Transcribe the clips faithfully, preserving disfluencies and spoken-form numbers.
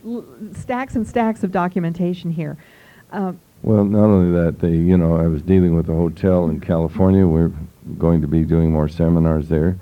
l- stacks and stacks of documentation here. Uh, Well, not only that, they, you know, I was dealing with a hotel in California. We're going to be doing more seminars there.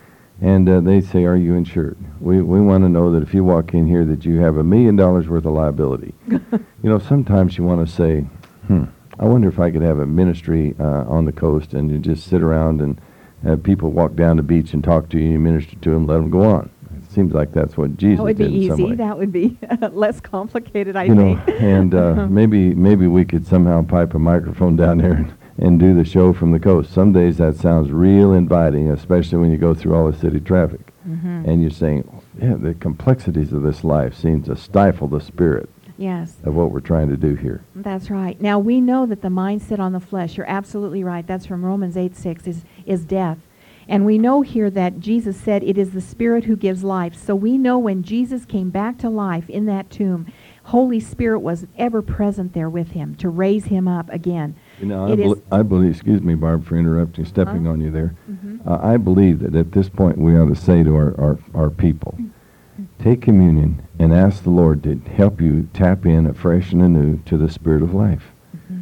And uh, they say, are you insured? We we want to know that if you walk in here that you have a million dollars worth of liability. You know, sometimes you want to say, hmm, I wonder if I could have a ministry uh, on the coast and you just sit around and have people walk down the beach and talk to you, you minister to them, let them go on. It seems like that's what Jesus that would be did in some easy. way. That would be less complicated, I You know, think. and uh, maybe maybe we could somehow pipe a microphone down there and, and do the show from the coast. Some days that sounds real inviting, especially when you go through all the city traffic. Mm-hmm. And you're saying, yeah, the complexities of this life seem to stifle the spirit Yes. of what we're trying to do here. That's right. Now, we know that the mindset on the flesh, you're absolutely right, that's from Romans eight six, is, is death. And we know here that Jesus said it is the Spirit who gives life. So we know when Jesus came back to life in that tomb, Holy Spirit was ever present there with him to raise him up again. You know, I, It bel is- I believe, excuse me, Barb, for interrupting, stepping Huh? on you there. Mhm. Uh, I believe that at this point we ought to say to our, our, our people, take communion and ask the Lord to help you tap in afresh and anew to the Spirit of life. Mhm.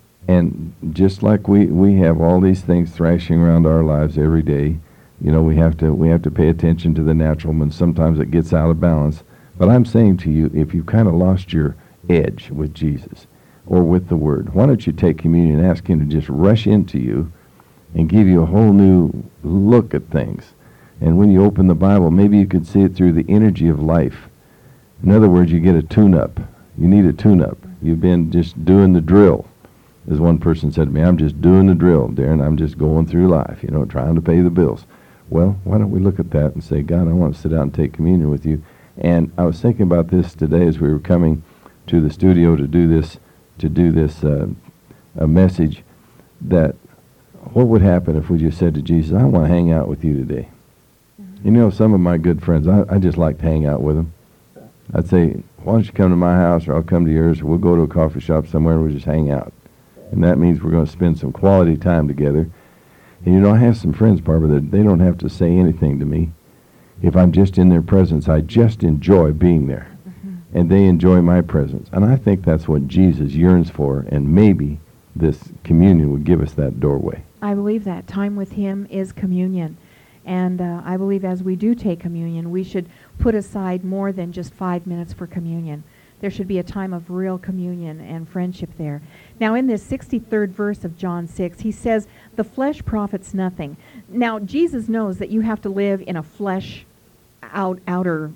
And just like we, we have all these things thrashing around our lives every day, you know, we have to we have to pay attention to the natural, and sometimes it gets out of balance. But I'm saying to you, if you've kind of lost your edge with Jesus or with the Word, why don't you take communion and ask him to just rush into you and give you a whole new look at things. And when you open the Bible, maybe you could see it through the energy of life. In other words, you get a tune-up. You need a tune-up. You've been just doing the drill. As one person said to me, I'm just doing the drill, Darren. I'm just going through life, you know, trying to pay the bills. Well, why don't we look at that and say, God, I want to sit down and take communion with you. And I was thinking about this today as we were coming to the studio to do this, to do this uh, a message, that what would happen if we just said to Jesus, I want to hang out with you today. Mm-hmm. You know, some of my good friends, I, I just like to hang out with them. I'd say, why don't you come to my house, or I'll come to yours, or we'll go to a coffee shop somewhere and we'll just hang out. And that means we're going to spend some quality time together. And you know, I have some friends, Barbara, that they don't have to say anything to me. If I'm just in their presence, I just enjoy being there. Mm-hmm. And they enjoy my presence. And I think that's what Jesus yearns for, and maybe this communion would give us that doorway. I believe that. Time with him is communion. And uh, I believe as we do take communion, we should put aside more than just five minutes for communion. There should be a time of real communion and friendship there. Now, in this sixty-third verse of John six, he says, the flesh profits nothing. Now, Jesus knows that you have to live in a flesh out, outer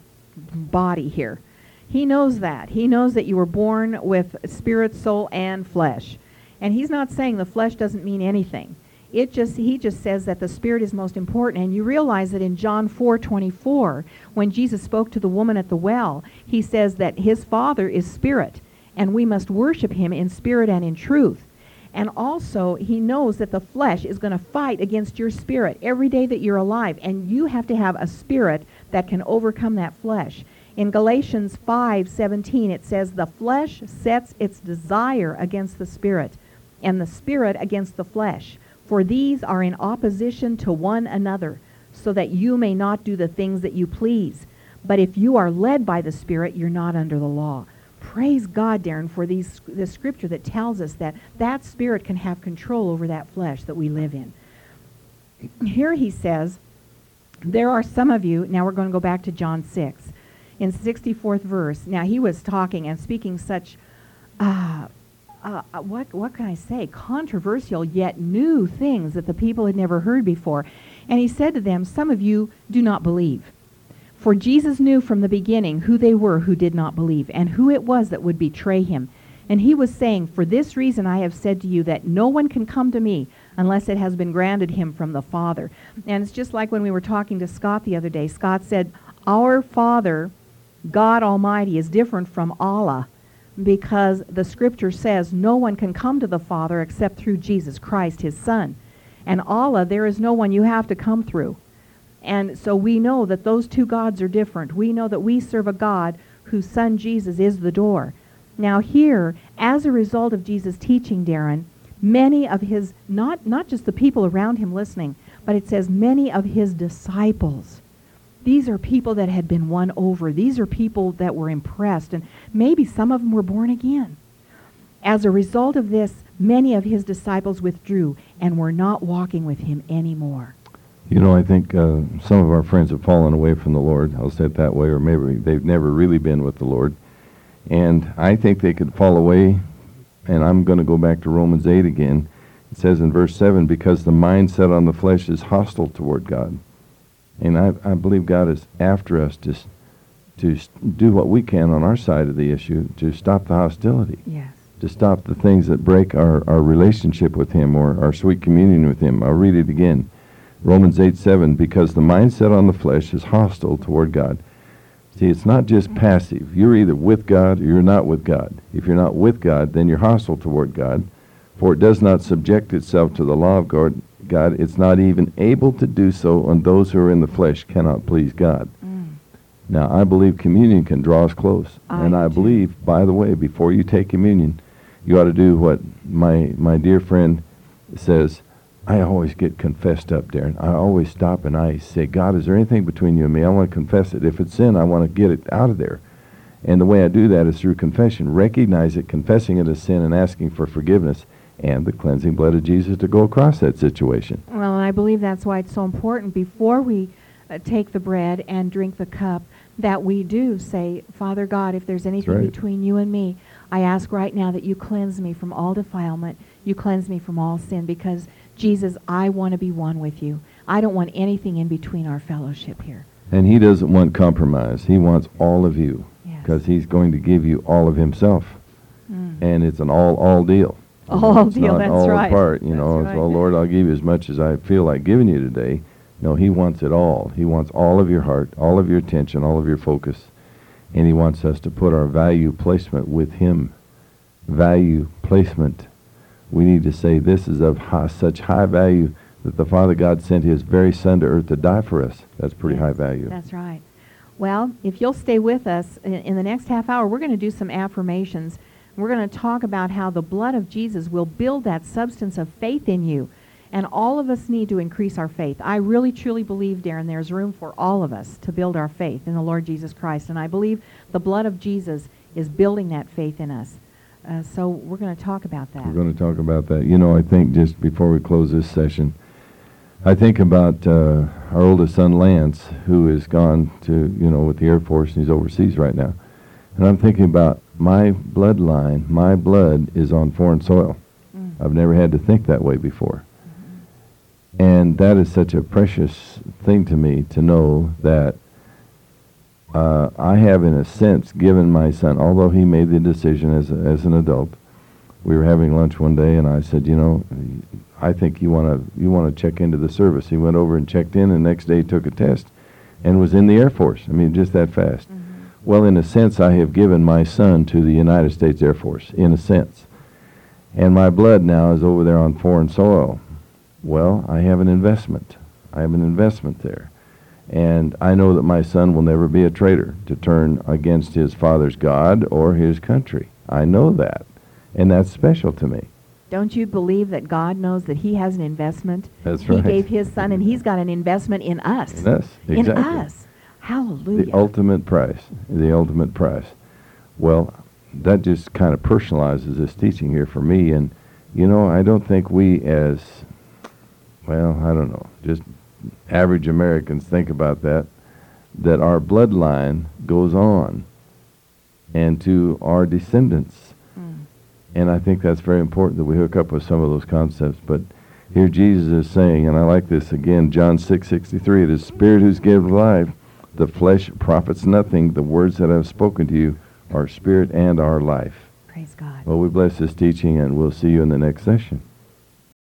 body here. He knows that. He knows that you were born with spirit, soul, and flesh. And he's not saying the flesh doesn't mean anything. It just he just says that the spirit is most important. And you realize that in John four twenty-four, when Jesus spoke to the woman at the well, he says that his Father is spirit, and we must worship him in spirit and in truth. And also, he knows that the flesh is going to fight against your spirit every day that you're alive, and you have to have a spirit that can overcome that flesh. In Galatians five seventeen, it says, the flesh sets its desire against the spirit, and the spirit against the flesh. For these are in opposition to one another, so that you may not do the things that you please. But if you are led by the Spirit, you're not under the law. Praise God, Darren, for these, this scripture that tells us that that Spirit can have control over that flesh that we live in. Here he says, there are some of you, now we're going to go back to John six, in sixty-fourth verse. Now he was talking and speaking such... Uh, Uh, what what can I say? Controversial yet new things that the people had never heard before. And he said to them, some of you do not believe. For Jesus knew from the beginning who they were who did not believe, and who it was that would betray him. And he was saying, for this reason I have said to you that no one can come to me unless it has been granted him from the Father. And it's just like when we were talking to Scott the other day. Scott said, our Father, God Almighty, is different from Allah, because the scripture says no one can come to the Father except through Jesus Christ, his Son. And Allah, there is no one you have to come through. And so we know that those two gods are different. We know that we serve a God whose Son Jesus is the door. Now here, as a result of Jesus' teaching, Darren, many of his, not, not just the people around him listening, but it says many of his disciples these are people that had been won over. These are people that were impressed, and maybe some of them were born again. As a result of this, many of his disciples withdrew and were not walking with him anymore. You know, I think uh, some of our friends have fallen away from the Lord. I'll say it that way, or maybe they've never really been with the Lord. And I think they could fall away, and I'm going to go back to Romans eight again. It says in verse seven, because the mind set on the flesh is hostile toward God. And I, I believe God is after us to, to do what we can on our side of the issue to stop the hostility. Yes. To stop the things that break our, our relationship with him or our sweet communion with him. I'll read it again. Romans eight seven, because the mind set on the flesh is hostile toward God. See, it's not just passive. You're either with God or you're not with God. If you're not with God, then you're hostile toward God. For it does not subject itself to the law of God. God, it's not even able to do so, and those who are in the flesh cannot please God. Mm. Now, I believe communion can draw us close. I and I do. believe, by the way, before you take communion, you ought to do what my my dear friend says. I always get confessed up, Darren. I always stop and I say, God, is there anything between you and me? I want to confess it. If it's sin, I want to get it out of there. And the way I do that is through confession. Recognize it, confessing it as sin, and asking for forgiveness and the cleansing blood of Jesus to go across that situation. Well, and I believe that's why it's so important before we uh, take the bread and drink the cup that we do say, Father God, if there's anything right. between you and me, I ask right now that you cleanse me from all defilement. You cleanse me from all sin, because Jesus, I want to be one with you. I don't want anything in between our fellowship here. And he doesn't want compromise. He wants all of you, because Yes. he's going to give you all of himself. Mm. And it's an all, all deal. All It's deal, not that's all right. apart, you know. That's It's, well, right. Lord, I'll give you as much as I feel like giving you today. No, he wants it all. He wants all of your heart, all of your attention, all of your focus. And he wants us to put our value placement with him. Value placement. We need to say this is of high, such high value that the Father God sent his very Son to earth to die for us. That's pretty Yes, high value. That's right. Well, if you'll stay with us in, in the next half hour, we're going to do some affirmations. We're going to talk about how the blood of Jesus will build that substance of faith in you. And all of us need to increase our faith. I really, truly believe, Darren, there's room for all of us to build our faith in the Lord Jesus Christ. And I believe the blood of Jesus is building that faith in us. Uh, so we're going to talk about that. We're going to talk about that. You know, I think just before we close this session, I think about uh, our oldest son, Lance, who has gone to, you know, with the Air Force, and he's overseas right now. And I'm thinking about my bloodline, my blood is on foreign soil. Mm. I've never had to think that way before. Mm-hmm. And that is such a precious thing to me, to know that uh, I have, in a sense, given my son, although he made the decision as, a, as an adult. We were having lunch one day, and I said, you know, I think you want to you want to check into the service. He went over and checked in, and the next day took a test and was in the Air Force. I mean, just that fast. Mm-hmm. Well, in a sense, I have given my son to the United States Air Force, in a sense. And my blood now is over there on foreign soil. Well, I have an investment. I have an investment there. And I know that my son will never be a traitor to turn against his father's God or his country. I know that. And that's special to me. Don't you believe that God knows that he has an investment? That's he right. He gave his son, and he's got an investment in us. In us, exactly. In us. Hallelujah. The ultimate price. The ultimate price. Well, that just kind of personalizes this teaching here for me. And, you know, I don't think we as, well, I don't know, just average Americans think about that, that our bloodline goes on and to our descendants. Mm. And I think that's very important that we hook up with some of those concepts. But here Jesus is saying, and I like this again, John six sixty-three, it is Spirit who's given life. The flesh profits nothing. The words that I have spoken to you are spirit and are life. Praise God. Well, we bless this teaching, and we'll see you in the next session.